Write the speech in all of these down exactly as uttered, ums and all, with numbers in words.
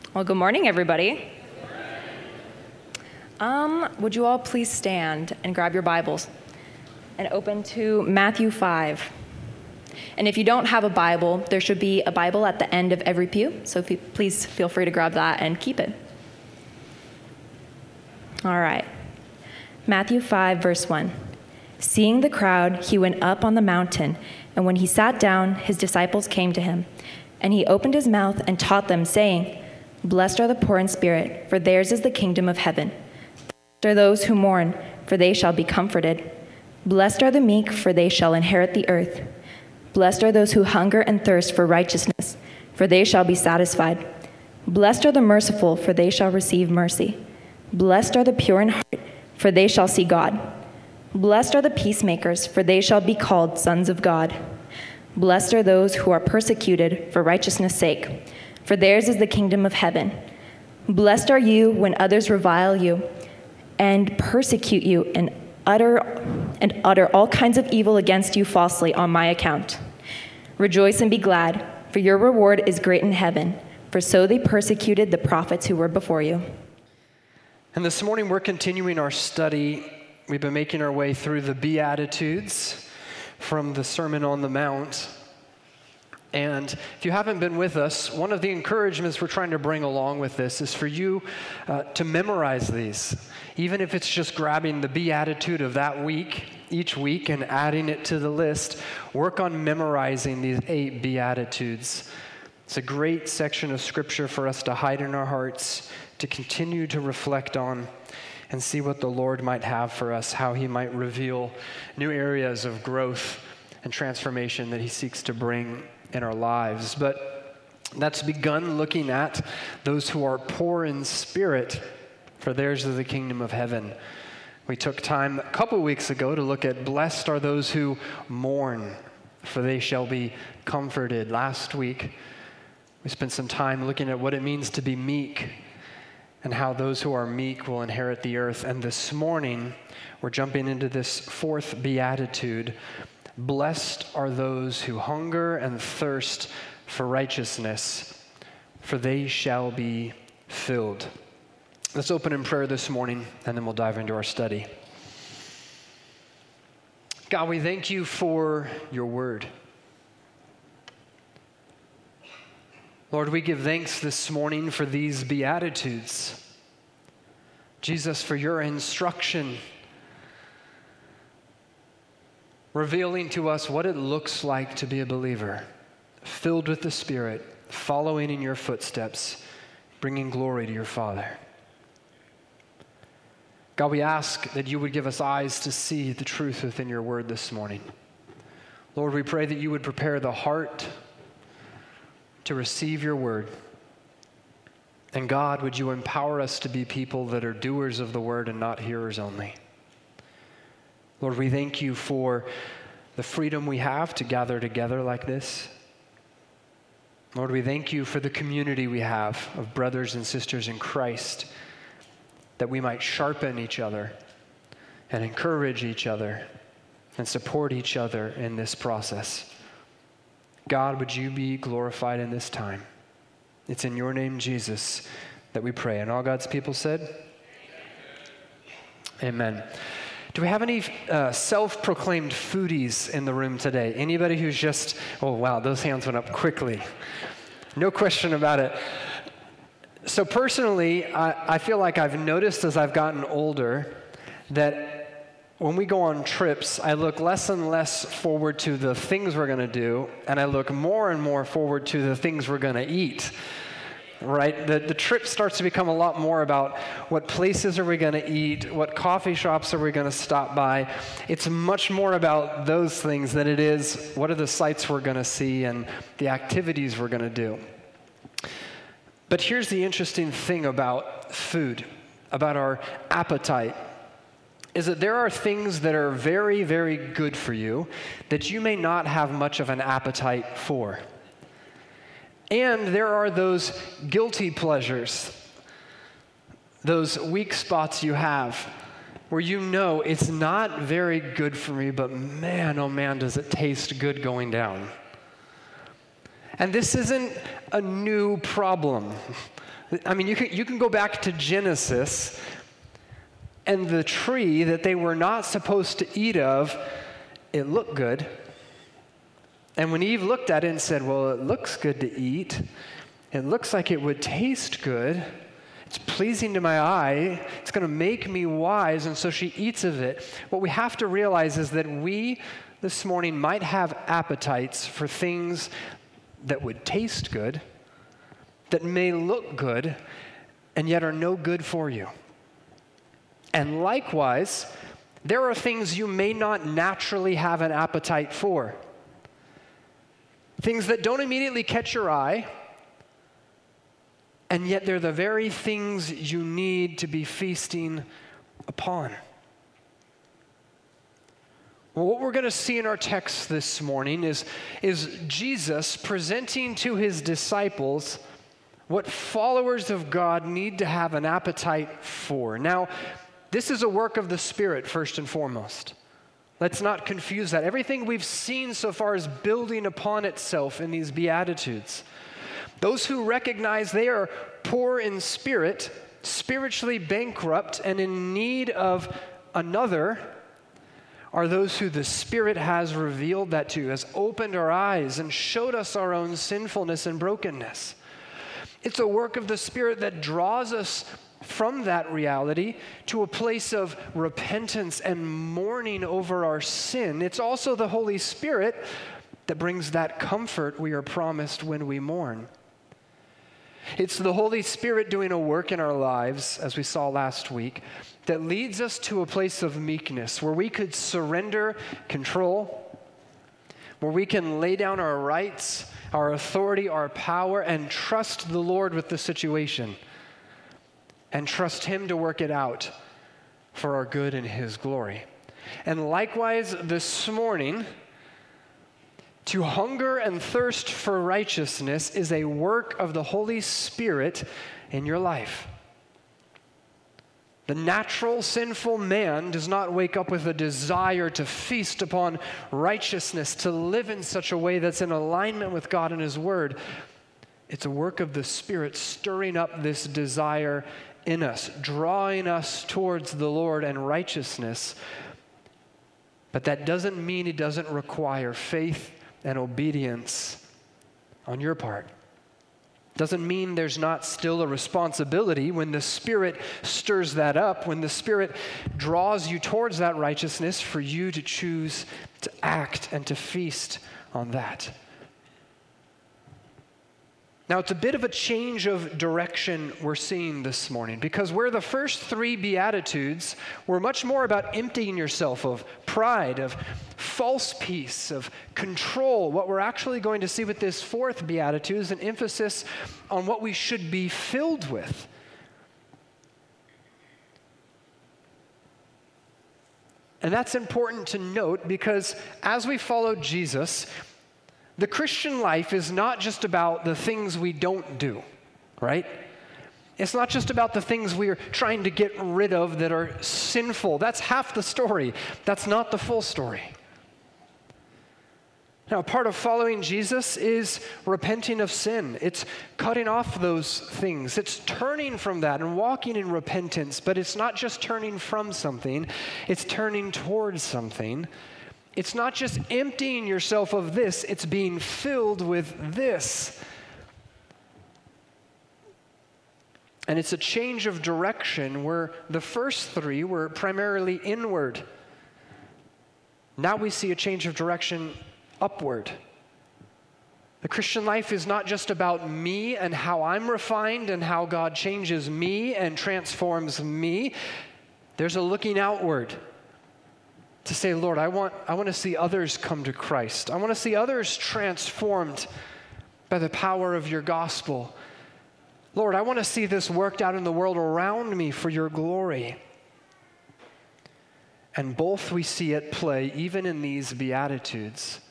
Well, good morning, everybody. Um, would you all please stand and grab your Bibles and open to Matthew five. And if you don't have a Bible, there should be a Bible at the end of every pew, so if you, please feel free to grab that and keep it. All right. Matthew five, verse one. Seeing the crowd, he went up on the mountain, and when he sat down, his disciples came to him. And he opened his mouth and taught them, saying, Blessed are the poor in spirit, for theirs is the kingdom of heaven. Blessed are those who mourn, for they shall be comforted. Blessed are the meek, for they shall inherit the earth. Blessed are those who hunger and thirst for righteousness, for they shall be satisfied. Blessed are the merciful, for they shall receive mercy. Blessed are the pure in heart, for they shall see God. Blessed are the peacemakers, for they shall be called sons of God. Blessed are those who are persecuted for righteousness' sake, for theirs is the kingdom of heaven. Blessed are you when others revile you and persecute you and utter and utter all kinds of evil against you falsely on my account. Rejoice and be glad, for your reward is great in heaven, for so they persecuted the prophets who were before you. And this morning we're continuing our study. We've been making our way through the Beatitudes from the Sermon on the Mount. And if you haven't been with us, one of the encouragements we're trying to bring along with this is for you uh, to memorize these. Even if it's just grabbing the Beatitude of that week, each week, and adding it to the list, work on memorizing these eight Beatitudes. It's a great section of Scripture for us to hide in our hearts, to continue to reflect on, and see what the Lord might have for us, how he might reveal new areas of growth and transformation that he seeks to bring in our lives. But that's begun looking at those who are poor in spirit, for theirs is the kingdom of heaven. We took time a couple weeks ago to look at blessed are those who mourn, for they shall be comforted. Last week, we spent some time looking at what it means to be meek and how those who are meek will inherit the earth. And this morning, we're jumping into this fourth beatitude. Blessed are those who hunger and thirst for righteousness, for they shall be filled. Let's open in prayer this morning, and then we'll dive into our study. God, we thank you for your word. Lord, we give thanks this morning for these Beatitudes. Jesus, for your instruction, revealing to us what it looks like to be a believer, filled with the Spirit, following in your footsteps, bringing glory to your Father. God, we ask that you would give us eyes to see the truth within your word this morning. Lord, we pray that you would prepare the heart to receive your word. And God, would you empower us to be people that are doers of the word and not hearers only. Lord, we thank you for the freedom we have to gather together like this. Lord, we thank you for the community we have of brothers and sisters in Christ, that we might sharpen each other and encourage each other and support each other in this process. God, would you be glorified in this time? It's in your name, Jesus, that we pray. And all God's people said, Amen. Amen. Do we have any uh, self-proclaimed foodies in the room today? Anybody who's just, oh wow, those hands went up quickly. No question about it. So personally, I, I feel like I've noticed as I've gotten older that when we go on trips, I look less and less forward to the things we're going to do, and I look more and more forward to the things we're going to eat, right? The, the trip starts to become a lot more about what places are we going to eat, what coffee shops are we going to stop by. It's much more about those things than it is what are the sights we're going to see and the activities we're going to do. But here's the interesting thing about food, about our appetite, is that there are things that are very, very good for you that you may not have much of an appetite for. And there are those guilty pleasures, those weak spots you have where you know it's not very good for me, but man, oh man, does it taste good going down. And this isn't a new problem. I mean, you can, you can go back to Genesis, and the tree that they were not supposed to eat of, it looked good. And when Eve looked at it and said, well, it looks good to eat, it looks like it would taste good, it's pleasing to my eye, it's going to make me wise, and so she eats of it. What we have to realize is that we this morning might have appetites for things that would taste good, that may look good, and yet are no good for you. And likewise, there are things you may not naturally have an appetite for. Things that don't immediately catch your eye, and yet they're the very things you need to be feasting upon. Well, what we're going to see in our text this morning is, is Jesus presenting to his disciples what followers of God need to have an appetite for. Now, this is a work of the Spirit, first and foremost. Let's not confuse that. Everything we've seen so far is building upon itself in these Beatitudes. Those who recognize they are poor in spirit, spiritually bankrupt, and in need of another are those who the Spirit has revealed that to, has opened our eyes and showed us our own sinfulness and brokenness. It's a work of the Spirit that draws us from that reality to a place of repentance and mourning over our sin. It's also the Holy Spirit that brings that comfort we are promised when we mourn. It's the Holy Spirit doing a work in our lives, as we saw last week, that leads us to a place of meekness where we could surrender control, where we can lay down our rights, our authority, our power, and trust the Lord with the situation, and trust him to work it out for our good and his glory. And likewise, this morning, to hunger and thirst for righteousness is a work of the Holy Spirit in your life. The natural sinful man does not wake up with a desire to feast upon righteousness, to live in such a way that's in alignment with God and his word. It's a work of the Spirit stirring up this desire in us, drawing us towards the Lord and righteousness. But that doesn't mean it doesn't require faith and obedience on your part. Doesn't mean there's not still a responsibility when the Spirit stirs that up, when the Spirit draws you towards that righteousness, for you to choose to act and to feast on that. Now, it's a bit of a change of direction we're seeing this morning, because where the first three Beatitudes were much more about emptying yourself of pride, of false peace, of control, what we're actually going to see with this fourth Beatitude is an emphasis on what we should be filled with. And that's important to note, because as we follow Jesus, the Christian life is not just about the things we don't do, right? It's not just about the things we are trying to get rid of that are sinful. That's half the story. That's not the full story. Now, part of following Jesus is repenting of sin. It's cutting off those things. It's turning from that and walking in repentance, but it's not just turning from something. It's turning towards something. It's not just emptying yourself of this, it's being filled with this. And it's a change of direction where the first three were primarily inward. Now we see a change of direction upward. The Christian life is not just about me and how I'm refined and how God changes me and transforms me. There's a looking outward. To say, Lord, I want, I want to see others come to Christ. I want to see others transformed by the power of your gospel. Lord, I want to see this worked out in the world around me for your glory. And both we see at play even in these Beatitudes.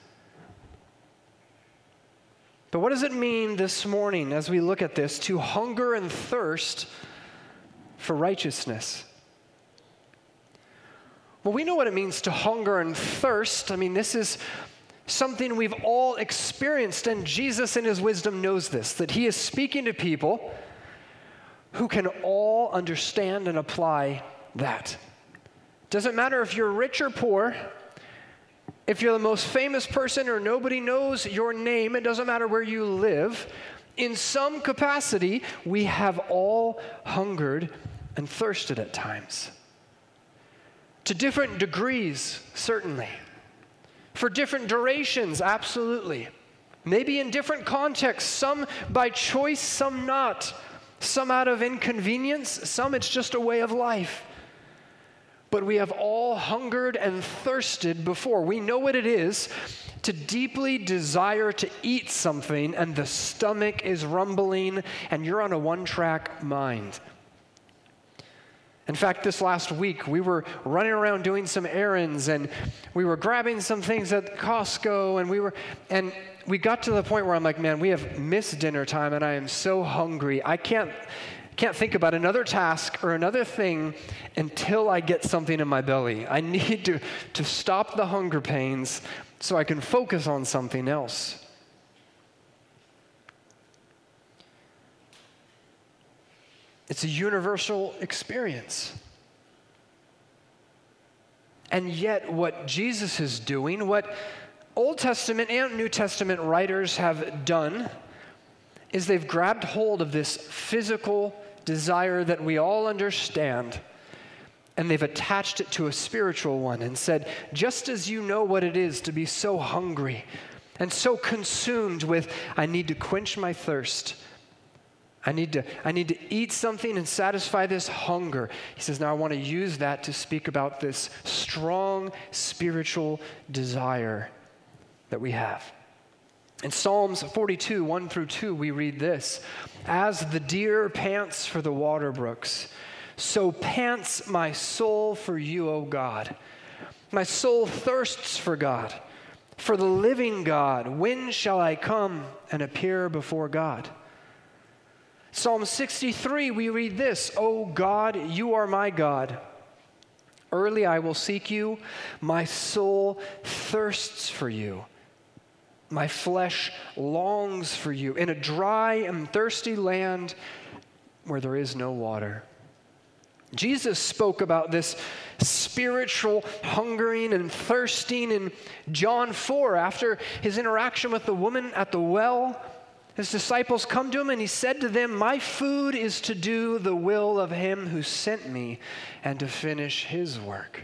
But what does it mean this morning as we look at this to hunger and thirst for righteousness? Well, we know what it means to hunger and thirst. I mean, this is something we've all experienced, and Jesus in his wisdom knows this, that he is speaking to people who can all understand and apply that. Doesn't matter if you're rich or poor, if you're the most famous person or nobody knows your name, it doesn't matter where you live. In some capacity, we have all hungered and thirsted at times. To different degrees, certainly. For different durations, absolutely. Maybe in different contexts, some by choice, some not. Some out of inconvenience, some it's just a way of life. But we have all hungered and thirsted before. We know what it is to deeply desire to eat something and the stomach is rumbling and you're on a one-track mind. In fact, this last week, we were running around doing some errands, and we were grabbing some things at Costco, and we were, and we got to the point where I'm like, man, we have missed dinner time, and I am so hungry. I can't, can't think about another task or another thing until I get something in my belly. I need to, to stop the hunger pains so I can focus on something else. It's a universal experience. And yet what Jesus is doing, what Old Testament and New Testament writers have done, is they've grabbed hold of this physical desire that we all understand, and they've attached it to a spiritual one and said, just as you know what it is to be so hungry and so consumed with, I need to quench my thirst, I need to, I need to eat something and satisfy this hunger. He says, now I want to use that to speak about this strong spiritual desire that we have. In Psalms forty-two, one through two, we read this: as the deer pants for the water brooks, so pants my soul for you, O God. My soul thirsts for God, for the living God. When shall I come and appear before God? Psalm sixty-three, we read this: O God, you are my God. Early I will seek you. My soul thirsts for you. My flesh longs for you in a dry and thirsty land where there is no water. Jesus spoke about this spiritual hungering and thirsting in John four. After his interaction with the woman at the well, his disciples come to him and he said to them, my food is to do the will of him who sent me and to finish his work.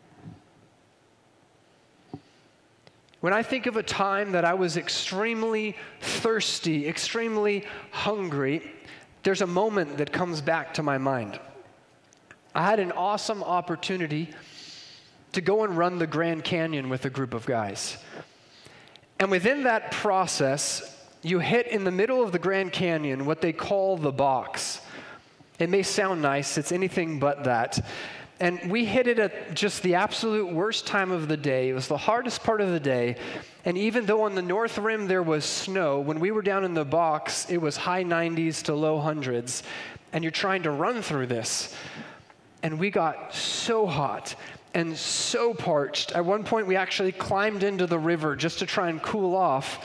When I think of a time that I was extremely thirsty, extremely hungry, there's a moment that comes back to my mind. I had an awesome opportunity to go and run the Grand Canyon with a group of guys. And within that process, you hit in the middle of the Grand Canyon what they call the box. It may sound nice, it's anything but that. And we hit it at just the absolute worst time of the day. It was the hardest part of the day. And even though on the north rim there was snow, when we were down in the box, it was high nineties to low hundreds. And you're trying to run through this. And we got so hot and so parched. At one point, we actually climbed into the river just to try and cool off.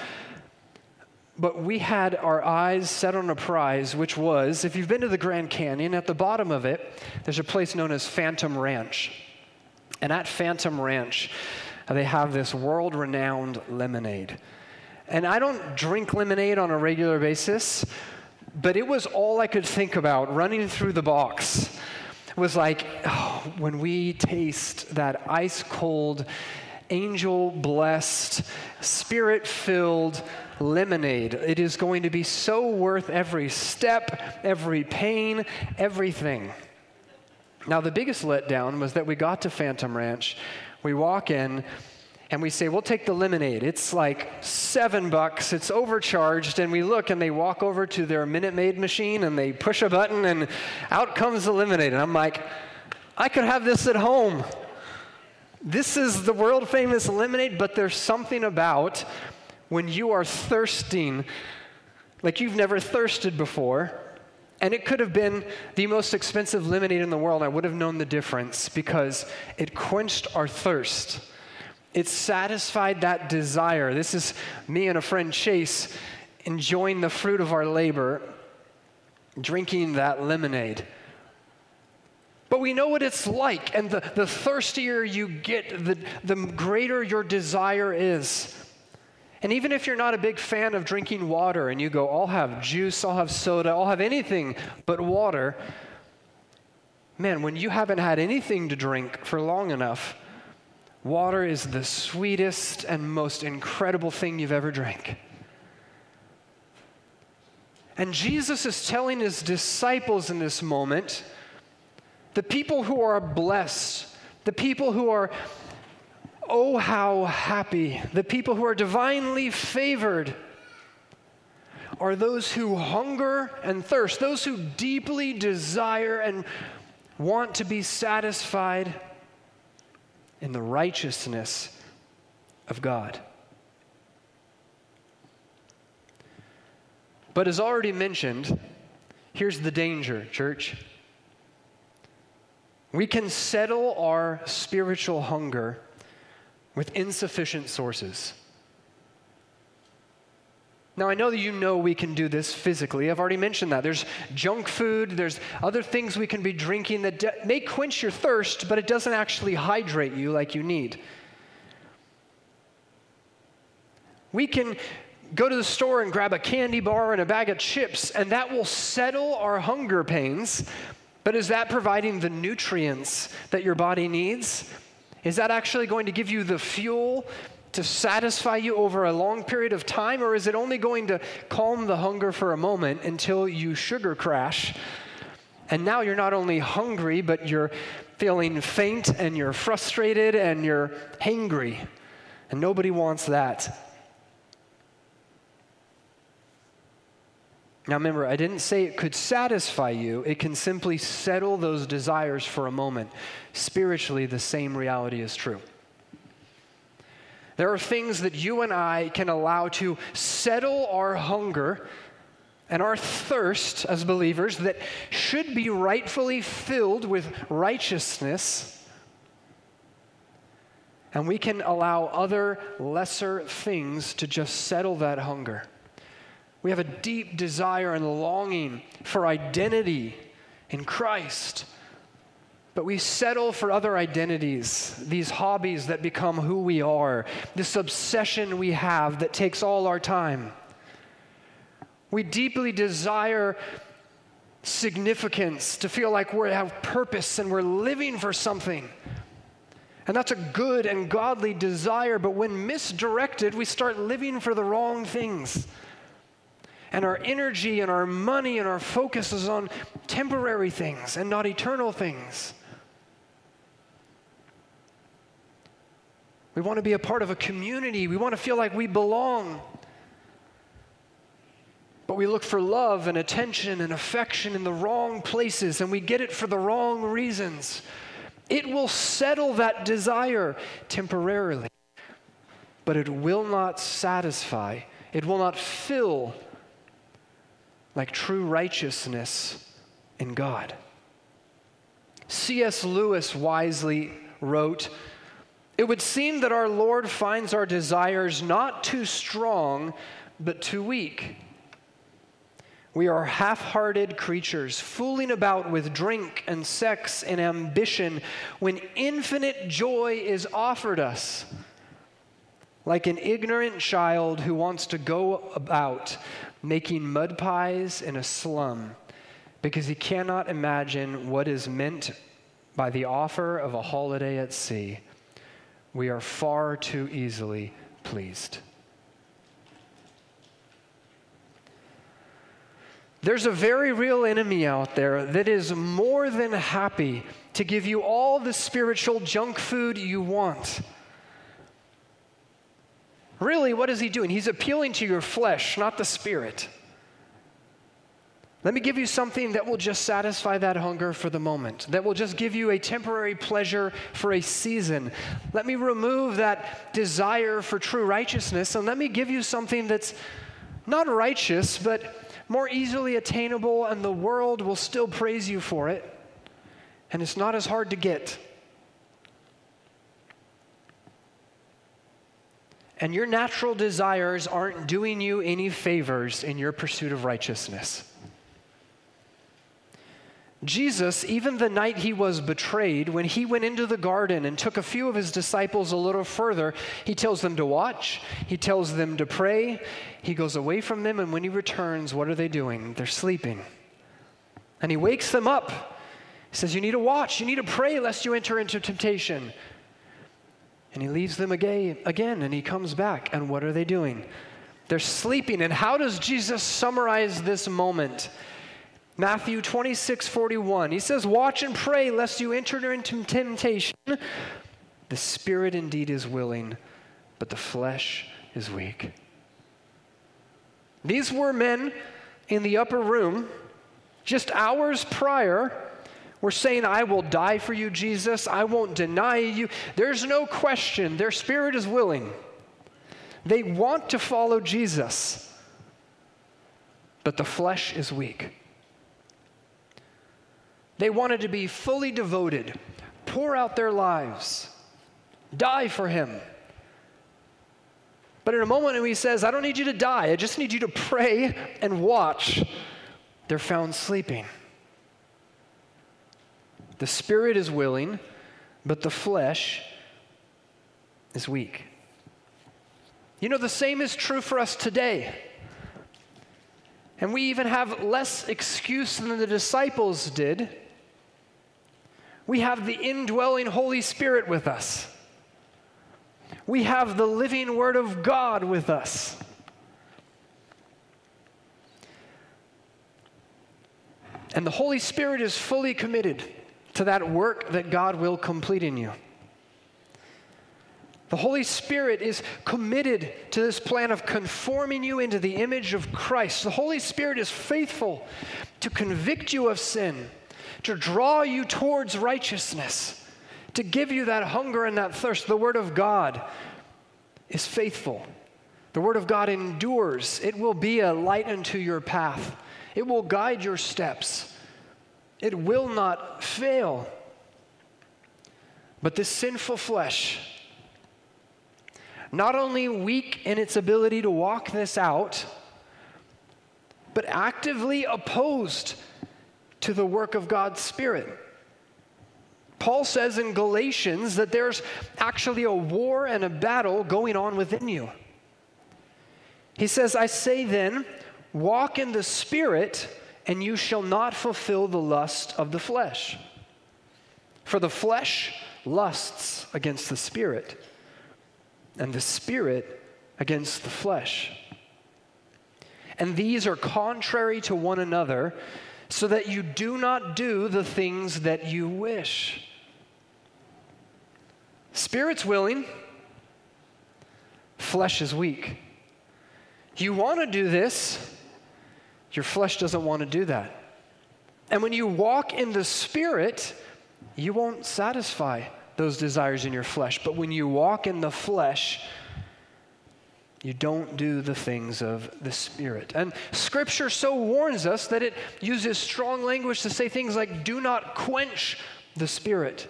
But we had our eyes set on a prize, which was, if you've been to the Grand Canyon, at the bottom of it, there's a place known as Phantom Ranch. And at Phantom Ranch, they have this world-renowned lemonade. And I don't drink lemonade on a regular basis, but it was all I could think about running through the box. It was like, oh, when we taste that ice-cold, angel-blessed, spirit-filled lemonade, it is going to be so worth every step, every pain, everything. Now, the biggest letdown was that we got to Phantom Ranch, we walk in, and we say, we'll take the lemonade. It's like seven bucks, it's overcharged, and we look and they walk over to their Minute Maid machine and they push a button and out comes the lemonade. And I'm like, I could have this at home. This is the world famous lemonade, but there's something about when you are thirsting like you've never thirsted before. And it could have been the most expensive lemonade in the world. I would have known the difference because it quenched our thirst. It satisfied that desire. This is me and a friend, Chase, enjoying the fruit of our labor, drinking that lemonade. But we know what it's like, and the, the thirstier you get, the, the greater your desire is. And even if you're not a big fan of drinking water and you go, I'll have juice, I'll have soda, I'll have anything but water, man, when you haven't had anything to drink for long enough, water is the sweetest and most incredible thing you've ever drank. And Jesus is telling his disciples in this moment, the people who are blessed, the people who are, oh, how happy, the people who are divinely favored are those who hunger and thirst, those who deeply desire and want to be satisfied in the righteousness of God. But as already mentioned, here's the danger, church. We can settle our spiritual hunger with insufficient sources. Now, I know that you know we can do this physically. I've already mentioned that. There's junk food, there's other things we can be drinking that de- may quench your thirst, but it doesn't actually hydrate you like you need. We can go to the store and grab a candy bar and a bag of chips, and that will settle our hunger pains. But is that providing the nutrients that your body needs? Is that actually going to give you the fuel to satisfy you over a long period of time? Or is it only going to calm the hunger for a moment until you sugar crash? And now you're not only hungry, but you're feeling faint and you're frustrated and you're hangry. And nobody wants that. Now remember, I didn't say it could satisfy you. It can simply settle those desires for a moment. Spiritually, the same reality is true. There are things that you and I can allow to settle our hunger and our thirst as believers that should be rightfully filled with righteousness. And we can allow other lesser things to just settle that hunger. We have a deep desire and longing for identity in Christ, but we settle for other identities, these hobbies that become who we are, this obsession we have that takes all our time. We deeply desire significance, to feel like we have purpose and we're living for something. And that's a good and godly desire, but when misdirected, we start living for the wrong things. And our energy and our money and our focus is on temporary things and not eternal things. We want to be a part of a community. We want to feel like we belong. But we look for love and attention and affection in the wrong places, and we get it for the wrong reasons. It will settle that desire temporarily, but it will not satisfy. It will not fill like true righteousness in God. C S Lewis wisely wrote, "It would seem that our Lord finds our desires not too strong, but too weak. We are half-hearted creatures, fooling about with drink and sex and ambition when infinite joy is offered us. Like an ignorant child who wants to go about making mud pies in a slum because he cannot imagine what is meant by the offer of a holiday at sea. We are far too easily pleased." There's a very real enemy out there that is more than happy to give you all the spiritual junk food you want. Really, what is he doing? He's appealing to your flesh, not the spirit. Let me give you something that will just satisfy that hunger for the moment, that will just give you a temporary pleasure for a season. Let me remove that desire for true righteousness, and let me give you something that's not righteous, but more easily attainable, and the world will still praise you for it, and it's not as hard to get. and your natural desires aren't doing you any favors in your pursuit of righteousness. Jesus, even the night he was betrayed, when he went into the garden and took a few of his disciples a little further, he tells them to watch, he tells them to pray, he goes away from them, and when he returns, what are they doing? They're sleeping. And he wakes them up. He says, you need to watch, you need to pray lest you enter into temptation. And he leaves them again, again, and he comes back, and what are they doing? They're sleeping. And how does Jesus summarize this moment? Matthew twenty-six forty-one, he says, watch and pray lest you enter into temptation. The spirit indeed is willing, but the flesh is weak. These were men in the upper room just hours prior were saying, I will die for you, Jesus. I won't deny you. There's no question. Their spirit is willing. They want to follow Jesus, but the flesh is weak. They wanted to be fully devoted, pour out their lives, die for him. But in a moment when he says, I don't need you to die, I just need you to pray and watch, they're found sleeping. The spirit is willing, but the flesh is weak. You know, the same is true for us today. And we even have less excuse than the disciples did. We have the indwelling Holy Spirit with us. We have the living Word of God with us. And the Holy Spirit is fully committed to that work that God will complete in you. The Holy Spirit is committed to this plan of conforming you into the image of Christ. The Holy Spirit is faithful to convict you of sin, to draw you towards righteousness, to give you that hunger and that thirst. The Word of God is faithful. The Word of God endures. It will be a light unto your path. It will guide your steps. It will not fail. But this sinful flesh, not only weak in its ability to walk this out, but actively opposed to the work of God's Spirit. Paul says in Galatians that there's actually a war and a battle going on within you. He says, I say then, walk in the Spirit, and you shall not fulfill the lust of the flesh. For the flesh lusts against the Spirit, and the Spirit against the flesh. And these are contrary to one another, so that you do not do the things that you wish. Spirit's willing, flesh is weak. You want to do this, your flesh doesn't want to do that. And when you walk in the Spirit, you won't satisfy those desires in your flesh. But when you walk in the flesh, you don't do the things of the Spirit. And Scripture so warns us that it uses strong language to say things like, do not quench the Spirit.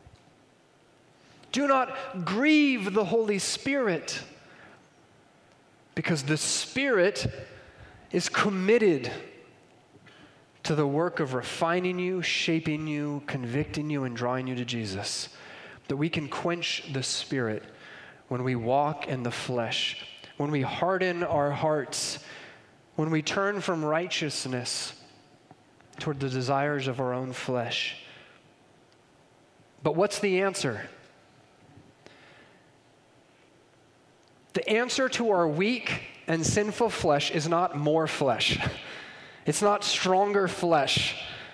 Do not grieve the Holy Spirit. Because the Spirit is committed to the work of refining you, shaping you, convicting you, and drawing you to Jesus. That we can quench the Spirit when we walk in the flesh, when we harden our hearts, when we turn from righteousness toward the desires of our own flesh. But what's the answer? The answer to our weak and sinful flesh is not more flesh. It's not stronger flesh.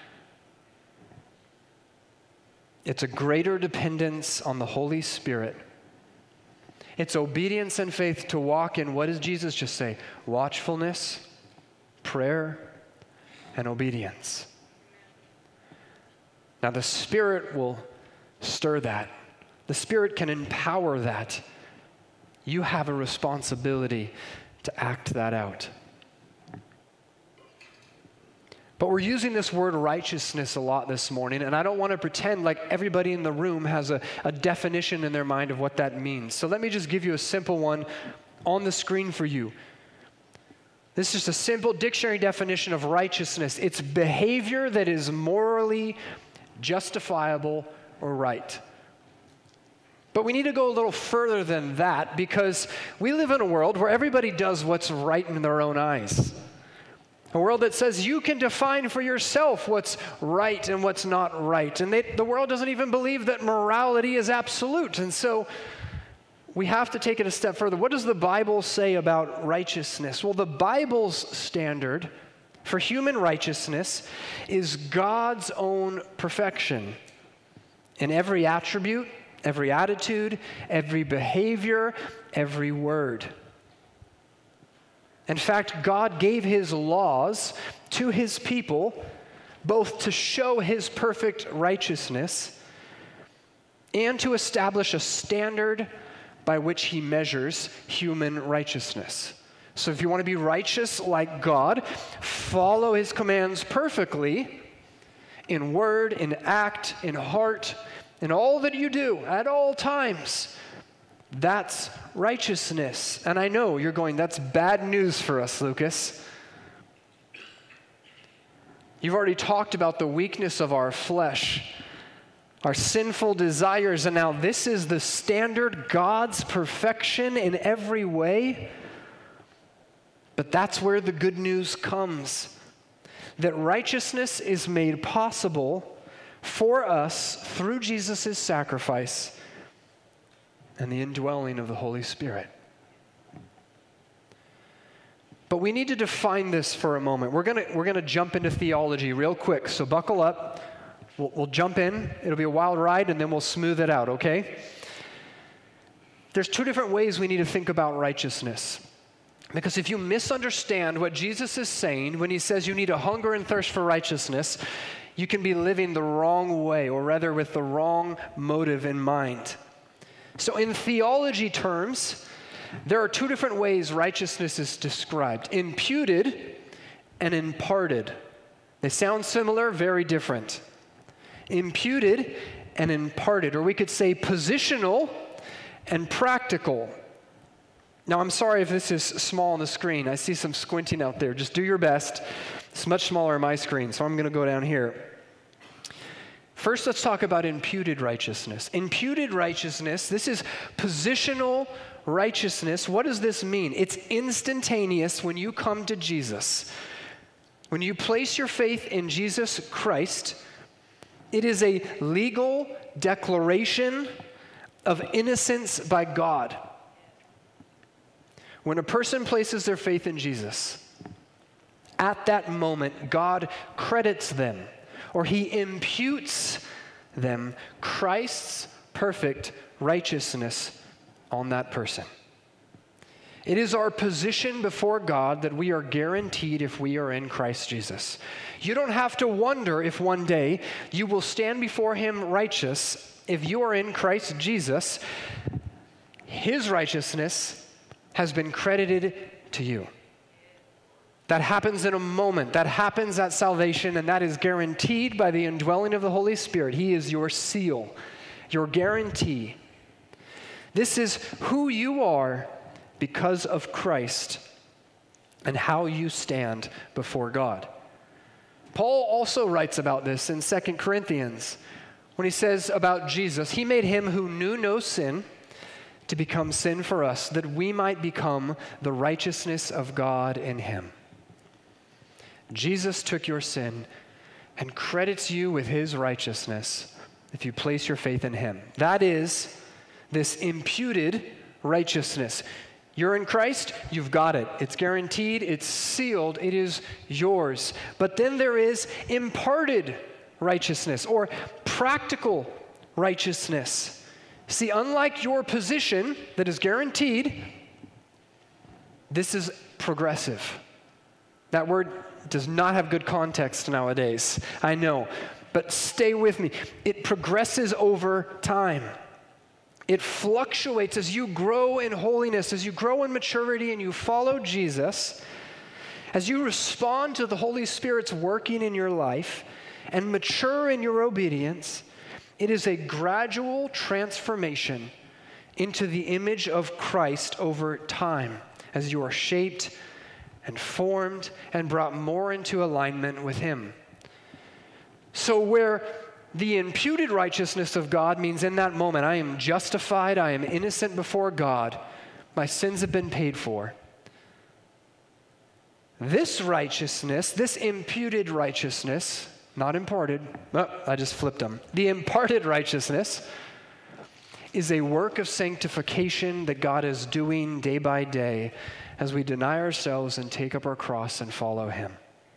It's a greater dependence on the Holy Spirit. It's obedience and faith to walk in, what does Jesus just say? Watchfulness, prayer, and obedience. Now the Spirit will stir that. The Spirit can empower that. You have a responsibility to act that out. But we're using this word righteousness a lot this morning, and I don't want to pretend like everybody in the room has a, a definition in their mind of what that means. So let me just give you a simple one on the screen for you. This is just a simple dictionary definition of righteousness. It's behavior that is morally justifiable or right. But we need to go a little further than that, because we live in a world where everybody does what's right in their own eyes. A world that says you can define for yourself what's right and what's not right. And they, the world doesn't even believe that morality is absolute. And so we have to take it a step further. What does the Bible say about righteousness? Well, the Bible's standard for human righteousness is God's own perfection in every attribute, every attitude, every behavior, every word. In fact, God gave his laws to his people both to show his perfect righteousness and to establish a standard by which he measures human righteousness. So if you want to be righteous like God, follow his commands perfectly in word, in act, in heart, in all that you do at all times. That's righteousness. And I know you're going, that's bad news for us, Lucas. You've already talked about the weakness of our flesh, our sinful desires, and now this is the standard, God's perfection in every way. But that's where the good news comes, that righteousness is made possible for us through Jesus' sacrifice and the indwelling of the Holy Spirit. But we need to define this for a moment. We're gonna, we're gonna jump into theology real quick, so buckle up. We'll, we'll jump in. It'll be a wild ride, and then we'll smooth it out, okay? There's two different ways we need to think about righteousness. Because if you misunderstand what Jesus is saying when he says you need a hunger and thirst for righteousness, you can be living the wrong way, or rather with the wrong motive in mind. So in theology terms, there are two different ways righteousness is described: imputed and imparted. They sound similar, very different. Imputed and imparted, or we could say positional and practical. Now, I'm sorry if this is small on the screen. I see some squinting out there. Just do your best. It's much smaller on my screen, so I'm going to go down here. First, let's talk about imputed righteousness. Imputed righteousness, this is positional righteousness. What does this mean? It's instantaneous when you come to Jesus. When you place your faith in Jesus Christ, it is a legal declaration of innocence by God. When a person places their faith in Jesus, at that moment, God credits them, or he imputes them Christ's perfect righteousness on that person. It is our position before God that we are guaranteed if we are in Christ Jesus. You don't have to wonder if one day you will stand before him righteous. If you are in Christ Jesus, his righteousness has been credited to you. That happens in a moment. That happens at salvation, and that is guaranteed by the indwelling of the Holy Spirit. He is your seal, your guarantee. This is who you are because of Christ and how you stand before God. Paul also writes about this in Second Corinthians when he says about Jesus, he made him who knew no sin to become sin for us, that we might become the righteousness of God in him. Jesus took your sin and credits you with his righteousness if you place your faith in him. That is this imputed righteousness. You're in Christ, you've got it. It's guaranteed, it's sealed, it is yours. But then there is imparted righteousness or practical righteousness. See, unlike your position that is guaranteed, this is progressive. That word does not have good context nowadays, I know, but stay with me. It progresses over time. It fluctuates as you grow in holiness, as you grow in maturity and you follow Jesus. as you respond to the Holy Spirit's working in your life and mature in your obedience, it is a gradual transformation into the image of Christ over time as you are shaped and formed and brought more into alignment with Him. So where the imputed righteousness of God means in that moment, I am justified, I am innocent before God, my sins have been paid for. This righteousness, this imputed righteousness, not imparted, oh, I just flipped them. The imparted righteousness is a work of sanctification that God is doing day by day as we deny ourselves and take up our cross and follow Him.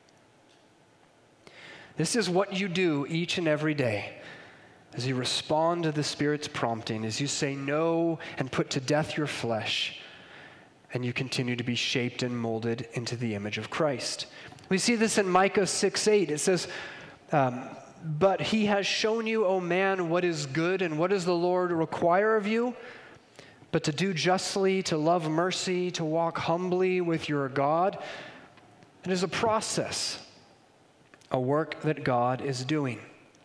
This is what you do each and every day as you respond to the Spirit's prompting, as you say no and put to death your flesh, and you continue to be shaped and molded into the image of Christ. We see this in Micah six eight. It says, um, but He has shown you, O man, what is good, and what does the Lord require of you? But to do justly, to love mercy, to walk humbly with your God. It is a process, a work that God is doing.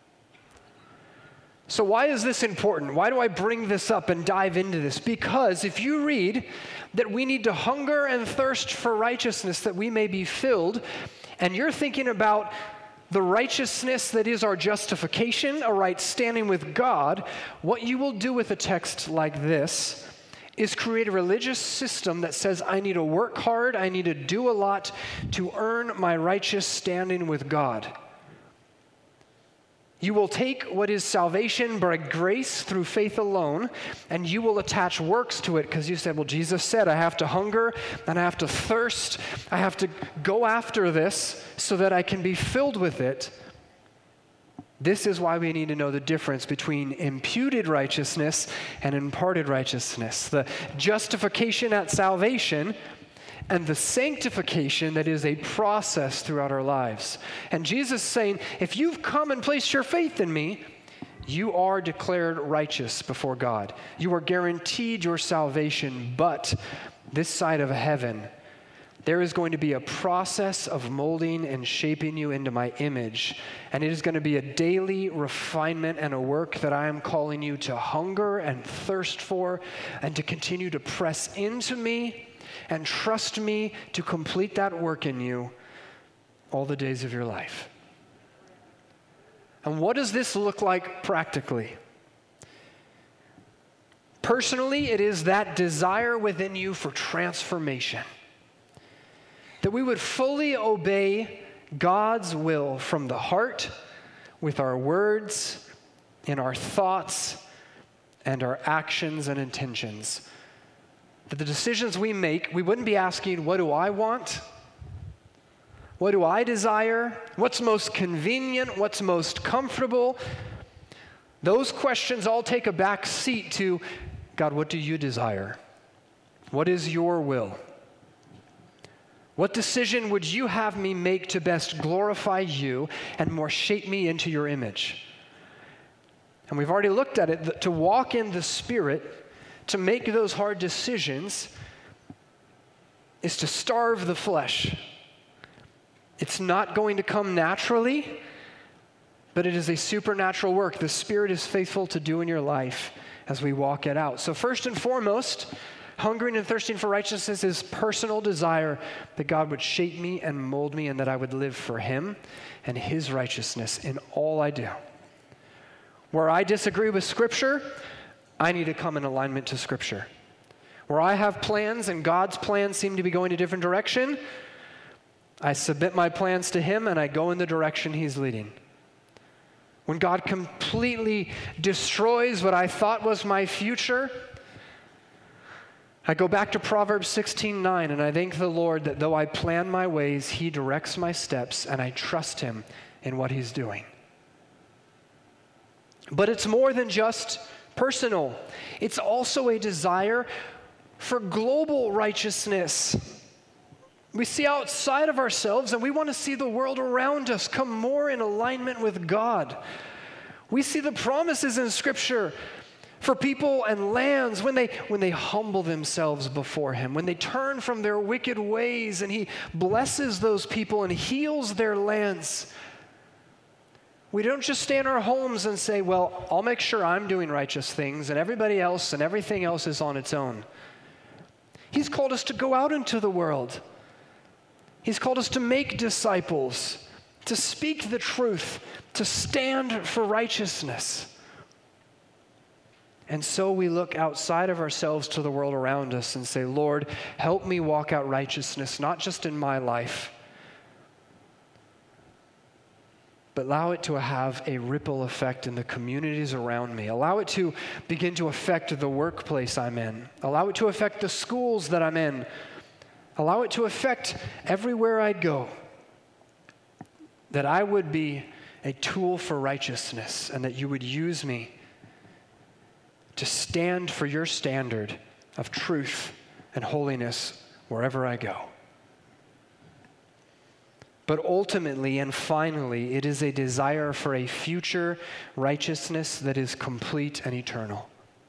So why is this important? Why do I bring this up and dive into this? Because if you read that we need to hunger and thirst for righteousness that we may be filled, and you're thinking about the righteousness that is our justification, a right standing with God, what you will do with a text like this is create a religious system that says, I need to work hard, I need to do a lot to earn my righteous standing with God. You will take what is salvation by grace through faith alone, and you will attach works to it because you said, well, Jesus said I have to hunger and I have to thirst. I have to go after this so that I can be filled with it. This is why we need to know the difference between imputed righteousness and imparted righteousness. The justification at salvation and the sanctification that is a process throughout our lives. And Jesus is saying, if you've come and placed your faith in me, you are declared righteous before God. You are guaranteed your salvation, but this side of heaven, there is going to be a process of molding and shaping you into my image. And it is going to be a daily refinement and a work that I am calling you to hunger and thirst for and to continue to press into me and trust me to complete that work in you all the days of your life. And what does this look like practically? Personally, it is that desire within you for transformation. That we would fully obey God's will from the heart, with our words, in our thoughts, and our actions and intentions. That the decisions we make, we wouldn't be asking, what do I want? What do I desire? What's most convenient? What's most comfortable? Those questions all take a back seat to, God, what do you desire? What is your will? What decision would you have me make to best glorify you and more shape me into your image? And we've already looked at it. To walk in the Spirit, to make those hard decisions, is to starve the flesh. It's not going to come naturally, but it is a supernatural work the Spirit is faithful to do in your life as we walk it out. So first and foremost, hungering and thirsting for righteousness is personal desire that God would shape me and mold me and that I would live for Him and His righteousness in all I do. Where I disagree with Scripture, I need to come in alignment to Scripture. Where I have plans and God's plans seem to be going a different direction, I submit my plans to Him and I go in the direction He's leading. When God completely destroys what I thought was my future, I go back to Proverbs sixteen nine and I thank the Lord that though I plan my ways, He directs my steps and I trust Him in what He's doing. But it's more than just personal. It's also a desire for global righteousness. We see outside of ourselves and we want to see the world around us come more in alignment with God. We see the promises in Scripture for people and lands when they, when they humble themselves before him, when they turn from their wicked ways and he blesses those people and heals their lands. We don't just stay in our homes and say, well, I'll make sure I'm doing righteous things and everybody else and everything else is on its own. He's called us to go out into the world. He's called us to make disciples, to speak the truth, to stand for righteousness. And so we look outside of ourselves to the world around us and say, Lord, help me walk out righteousness, not just in my life, but allow it to have a ripple effect in the communities around me. Allow it to begin to affect the workplace I'm in. Allow it to affect the schools that I'm in. Allow it to affect everywhere I go. That I would be a tool for righteousness and that you would use me to stand for your standard of truth and holiness wherever I go. But ultimately and finally, it is a desire for a future righteousness that is complete and eternal.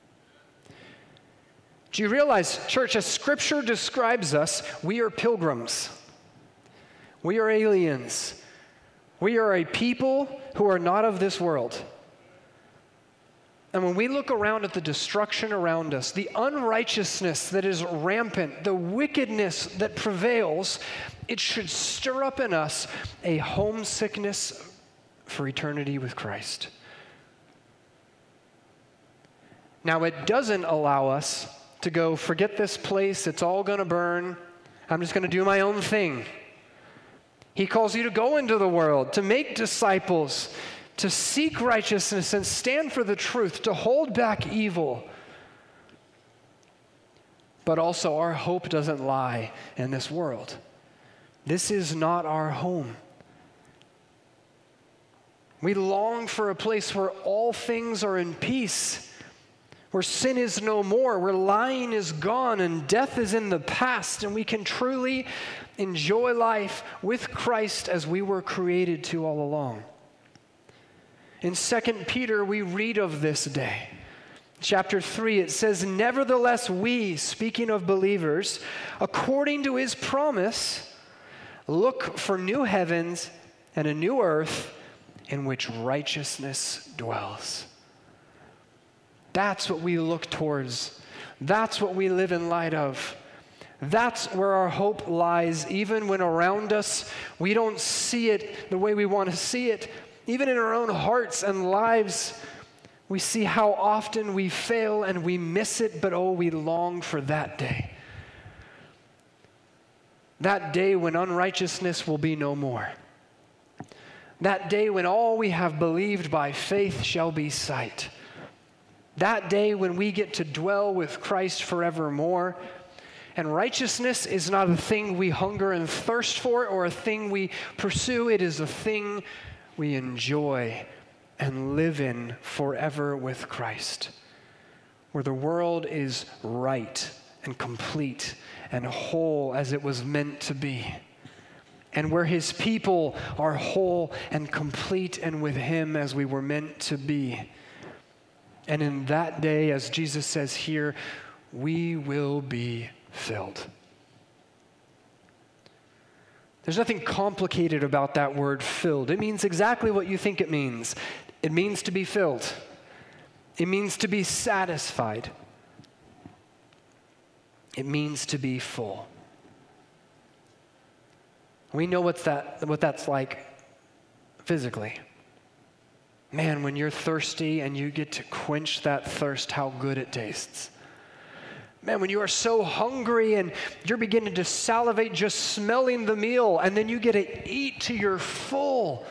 Do you realize, church, as Scripture describes us, we are pilgrims. We are aliens. We are a people who are not of this world. And when we look around at the destruction around us, the unrighteousness that is rampant, the wickedness that prevails, it should stir up in us a homesickness for eternity with Christ. Now, it doesn't allow us to go, forget this place, it's all going to burn, I'm just going to do my own thing. He calls you to go into the world, to make disciples, to seek righteousness and stand for the truth, to hold back evil. But also, our hope doesn't lie in this world. This is not our home. We long for a place where all things are in peace, where sin is no more, where lying is gone and death is in the past, and we can truly enjoy life with Christ as we were created to all along. In Second Peter, we read of this day. Chapter three, it says, "Nevertheless we," speaking of believers, "according to his promise, look for new heavens and a new earth in which righteousness dwells." That's what we look towards. That's what we live in light of. That's where our hope lies, even when around us we don't see it the way we want to see it. Even in our own hearts and lives, we see how often we fail and we miss it, but oh, we long for that day. That day when unrighteousness will be no more. That day when all we have believed by faith shall be sight. That day when we get to dwell with Christ forevermore. And righteousness is not a thing we hunger and thirst for or a thing we pursue. It is a thing we enjoy and live in forever with Christ, where the world is right and complete and whole as it was meant to be, and where his people are whole and complete and with him as we were meant to be. And in that day, as Jesus says here, we will be filled. There's nothing complicated about that word filled. It means exactly what you think it means. It means to be filled. It means to be satisfied. It means to be full. We know what's that, what that's like physically. Man, when you're thirsty and you get to quench that thirst, how good it tastes. Man, when you are so hungry and you're beginning to salivate just smelling the meal, and then you get to eat till you're full.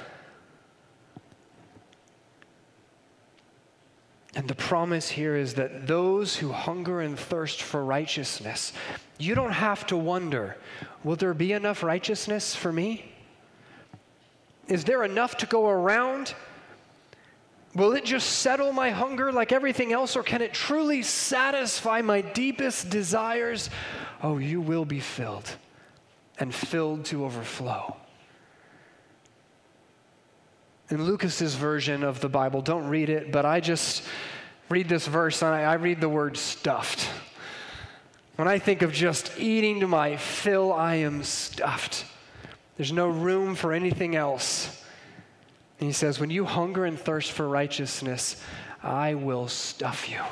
And the promise here is that those who hunger and thirst for righteousness, you don't have to wonder, will there be enough righteousness for me? Is there enough to go around? Will it just settle my hunger like everything else, or can it truly satisfy my deepest desires? Oh, you will be filled, and filled to overflow. In Lucas's version of the Bible, don't read it, but I just read this verse and I, I read the word stuffed. When I think of just eating to my fill, I am stuffed. There's no room for anything else. And he says, when you hunger and thirst for righteousness, I will stuff you.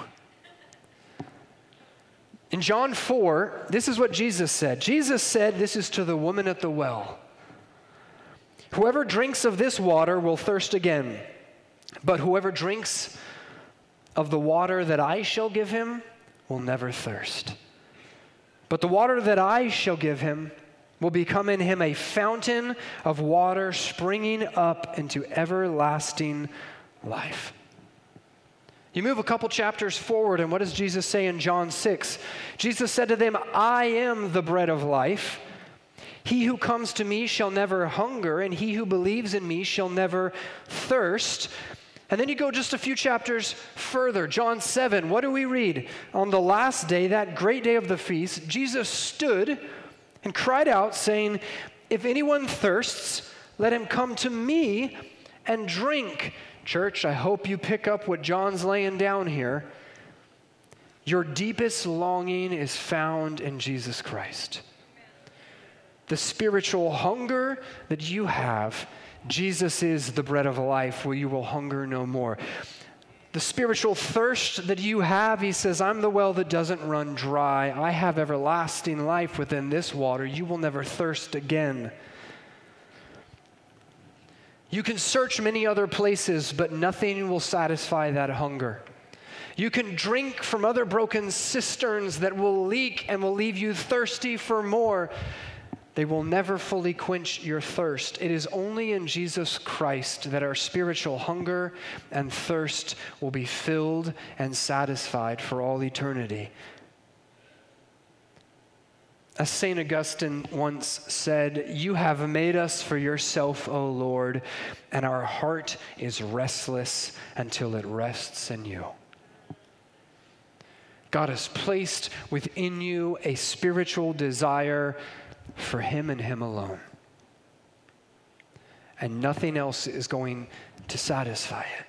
In John four, this is what Jesus said. Jesus said, this is to the woman at the well. Whoever drinks of this water will thirst again, but whoever drinks of the water that I shall give him will never thirst. But the water that I shall give him will become in him a fountain of water springing up into everlasting life. You move a couple chapters forward, and what does Jesus say in John six? Jesus said to them, I am the bread of life. He who comes to me shall never hunger, and he who believes in me shall never thirst. And then you go just a few chapters further. John seven, what do we read? On the last day, that great day of the feast, Jesus stood and cried out, saying, if anyone thirsts, let him come to me and drink. Church, I hope you pick up what John's laying down here. Your deepest longing is found in Jesus Christ. The spiritual hunger that you have, Jesus is the bread of life where you will hunger no more. The spiritual thirst that you have, he says, I'm the well that doesn't run dry. I have everlasting life within this water. You will never thirst again. You can search many other places, but nothing will satisfy that hunger. You can drink from other broken cisterns that will leak and will leave you thirsty for more. They will never fully quench your thirst. It is only in Jesus Christ that our spiritual hunger and thirst will be filled and satisfied for all eternity. As Saint Augustine once said, you have made us for yourself, O Lord, and our heart is restless until it rests in you. God has placed within you a spiritual desire for him and him alone. And nothing else is going to satisfy it.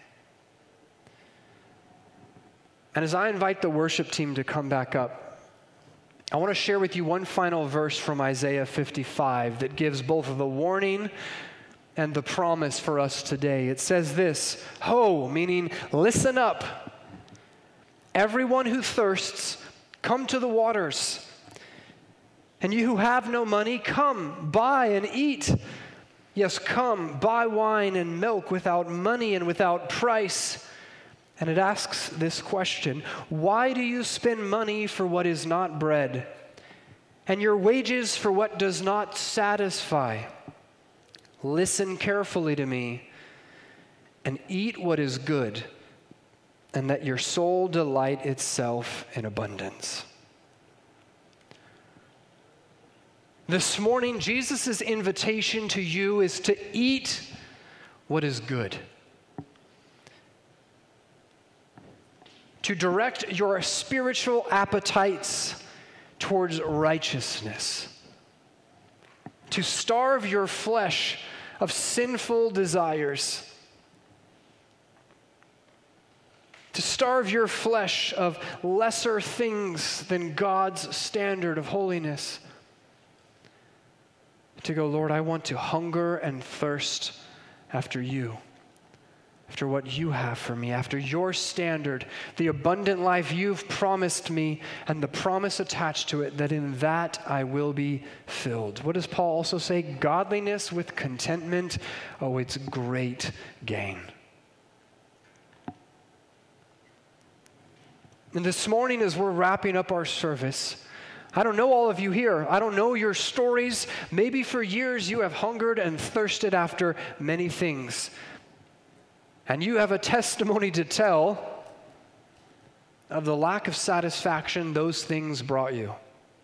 And as I invite the worship team to come back up, I want to share with you one final verse from Isaiah fifty-five that gives both the warning and the promise for us today. It says this, ho, meaning listen up. Everyone who thirsts, come to the waters. And you who have no money, come, buy and eat. Yes, come, buy wine and milk without money and without price. And it asks this question, why do you spend money for what is not bread, and your wages for what does not satisfy? Listen carefully to me and eat what is good, and let your soul delight itself in abundance. This morning, Jesus' invitation to you is to eat what is good. To direct your spiritual appetites towards righteousness. To starve your flesh of sinful desires. To starve your flesh of lesser things than God's standard of holiness. To go, Lord, I want to hunger and thirst after you, after what you have for me, after your standard, the abundant life you've promised me, and the promise attached to it that in that I will be filled. What does Paul also say? Godliness with contentment, oh, it's great gain. And this morning, as we're wrapping up our service, I don't know all of you here. I don't know your stories. Maybe for years you have hungered and thirsted after many things. And you have a testimony to tell of the lack of satisfaction those things brought you.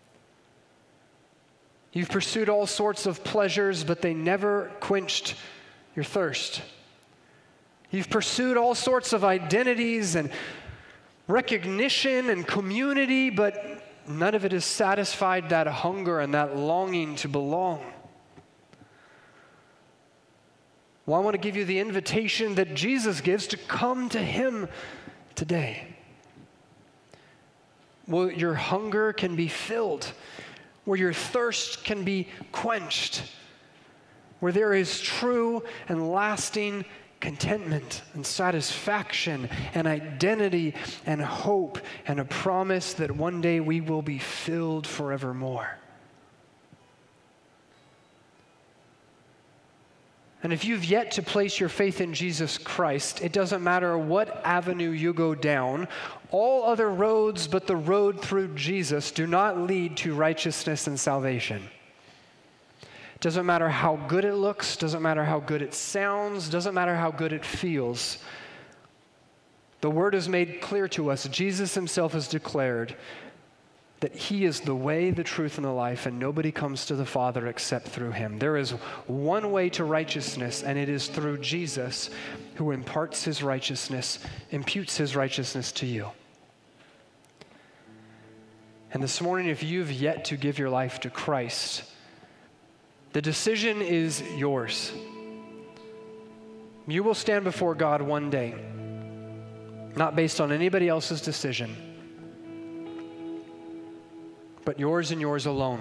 You've pursued all sorts of pleasures, but they never quenched your thirst. You've pursued all sorts of identities and recognition and community, but none of it has satisfied that hunger and that longing to belong. Well, I want to give you the invitation that Jesus gives to come to him today. where your hunger can be filled, where your thirst can be quenched, where there is true and lasting contentment and satisfaction and identity and hope and a promise that one day we will be filled forevermore. And if you've yet to place your faith in Jesus Christ, it doesn't matter what avenue you go down, all other roads but the road through Jesus do not lead to righteousness and salvation. Doesn't matter how good it looks, doesn't matter how good it sounds, doesn't matter how good it feels. The word is made clear to us. Jesus himself has declared that he is the way, the truth, and the life, and nobody comes to the Father except through him. There is one way to righteousness, and it is through Jesus, who imparts his righteousness, imputes his righteousness to you. And this morning, if you've yet to give your life to Christ, the decision is yours. You will stand before God one day, not based on anybody else's decision, but yours and yours alone.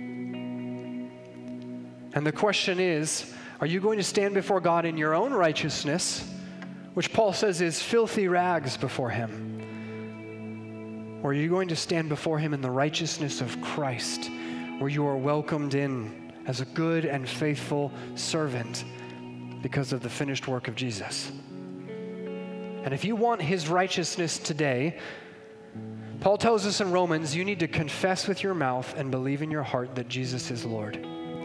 And the question is, are you going to stand before God in your own righteousness, which Paul says is filthy rags before him? Or are you going to stand before him in the righteousness of Christ, where you are welcomed in as a good and faithful servant because of the finished work of Jesus? And if you want his righteousness today, Paul tells us in Romans, you need to confess with your mouth and believe in your heart that Jesus is Lord.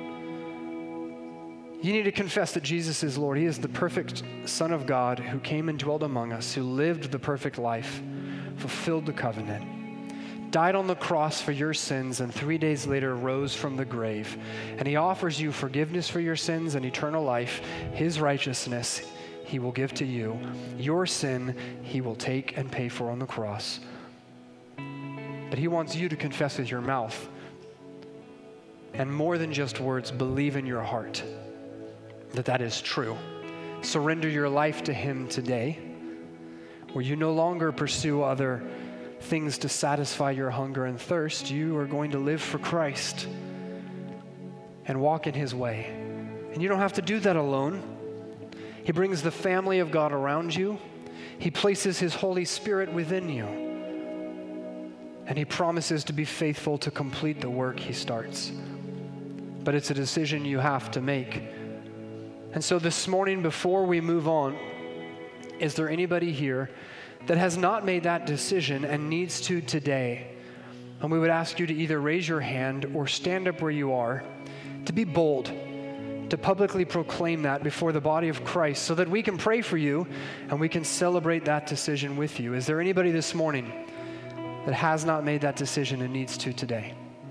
You need to confess that Jesus is Lord. He is the perfect Son of God who came and dwelt among us, who lived the perfect life, fulfilled the covenant, died on the cross for your sins, and three days later rose from the grave. And he offers you forgiveness for your sins and eternal life. His righteousness he will give to you. Your sin he will take and pay for on the cross. But he wants you to confess with your mouth, and more than just words, believe in your heart that that is true. Surrender your life to him today, where you no longer pursue other things to satisfy your hunger and thirst. You are going to live for Christ and walk in his way. And you don't have to do that alone. He brings the family of God around you. He places his Holy Spirit within you. And he promises to be faithful to complete the work he starts. But it's a decision you have to make. And so this morning, before we move on, is there anybody here that has not made that decision and needs to today? And we would ask you to either raise your hand or stand up where you are, to be bold, to publicly proclaim that before the body of Christ so that we can pray for you and we can celebrate that decision with you. Is there anybody this morning that has not made that decision and needs to today?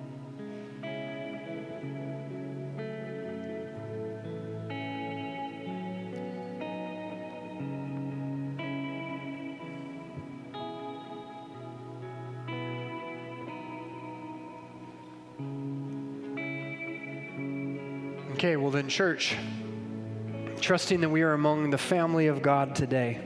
Okay, well then, church, trusting that we are among the family of God today,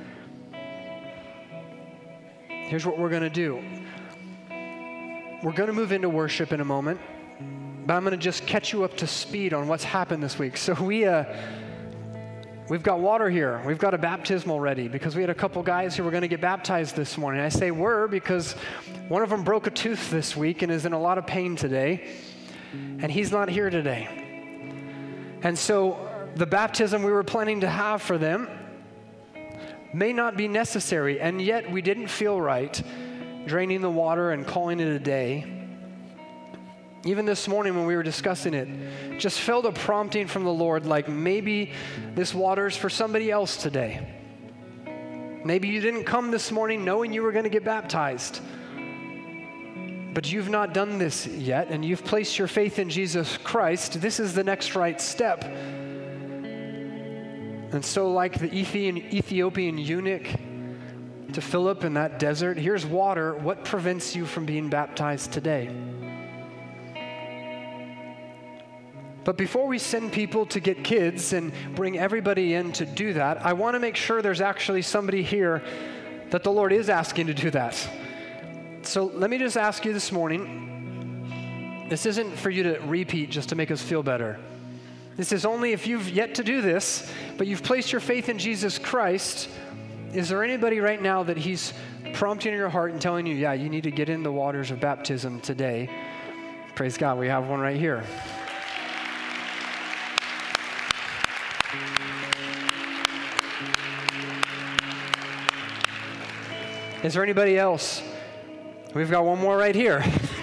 here's what we're going to do. We're going to move into worship in a moment, but I'm going to just catch you up to speed on what's happened this week. So we, uh, we've got water here. We've got a baptismal ready because we had a couple guys who were going to get baptized this morning. I say were because one of them broke a tooth this week and is in a lot of pain today, and he's not here today. And so the baptism we were planning to have for them may not be necessary, and yet we didn't feel right draining the water and calling it a day. Even this morning when we were discussing it, just felt a prompting from the Lord, like maybe this water's for somebody else today. Maybe you didn't come this morning knowing you were going to get baptized, but you've not done this yet, and you've placed your faith in Jesus Christ. This is the next right step. And so like the Ethiopian eunuch to Philip in that desert, here's water. What prevents you from being baptized today? But before we send people to get kids and bring everybody in to do that, I want to make sure there's actually somebody here that the Lord is asking to do that. So let me just ask you this morning, this isn't for you to repeat just to make us feel better. This is only if you've yet to do this, but you've placed your faith in Jesus Christ. Is there anybody right now that he's prompting in your heart and telling you, yeah, you need to get in the waters of baptism today? Praise God, we have one right here. Is there anybody else? We've got one more right here.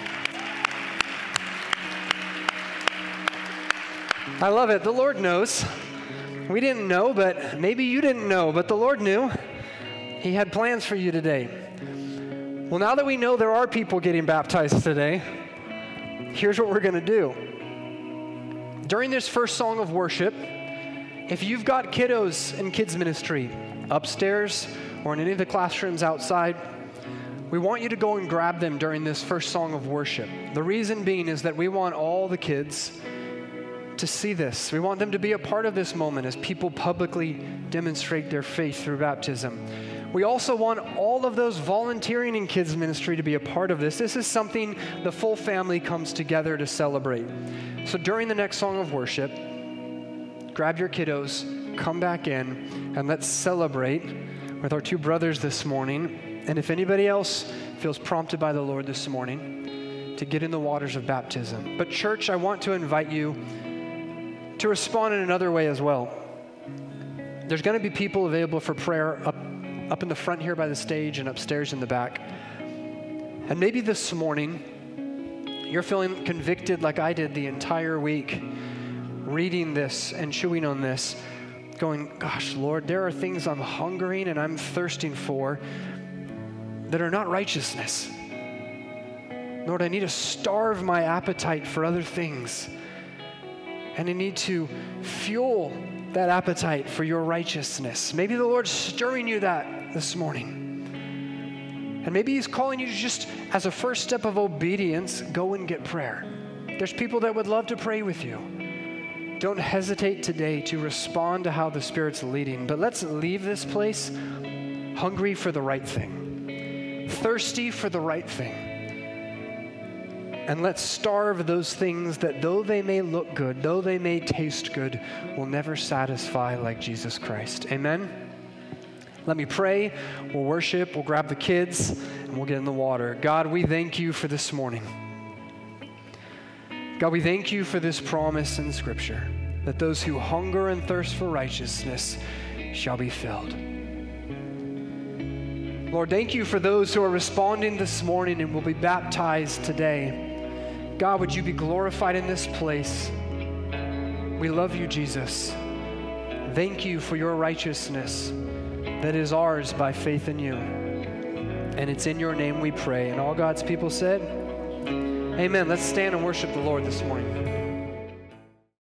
I love it. The Lord knows. We didn't know, but maybe you didn't know, but the Lord knew. He had plans for you today. Well, now that we know there are people getting baptized today, here's what we're going to do. During this first song of worship, if you've got kiddos in kids ministry upstairs or in any of the classrooms outside, we want you to go and grab them during this first song of worship. The reason being is that we want all the kids to see this. We want them to be a part of this moment as people publicly demonstrate their faith through baptism. We also want all of those volunteering in kids ministry to be a part of this. This is something the full family comes together to celebrate. So during the next song of worship, grab your kiddos, come back in, and let's celebrate with our two brothers this morning. And if anybody else feels prompted by the Lord this morning to get in the waters of baptism. But church, I want to invite you to respond in another way as well. There's going to be people available for prayer up, up in the front here by the stage and upstairs in the back. And maybe this morning, you're feeling convicted like I did the entire week, reading this and chewing on this, going, gosh, Lord, there are things I'm hungering and I'm thirsting for that are not righteousness. Lord, I need to starve my appetite for other things. And I need to fuel that appetite for your righteousness. Maybe the Lord's stirring you that this morning. And maybe he's calling you to just, as a first step of obedience, go and get prayer. There's people that would love to pray with you. Don't hesitate today to respond to how the Spirit's leading. But let's leave this place hungry for the right thing, thirsty for the right thing. And let's starve those things that, though they may look good, though they may taste good, will never satisfy like Jesus Christ. Amen? Let me pray. We'll worship. We'll grab the kids, and we'll get in the water. God, we thank you for this morning. God, we thank you for this promise in Scripture, that those who hunger and thirst for righteousness shall be filled. Lord, thank you for those who are responding this morning and will be baptized today. God, would you be glorified in this place? We love you, Jesus. Thank you for your righteousness that is ours by faith in you. And it's in your name we pray. And all God's people said, amen. Let's stand and worship the Lord this morning.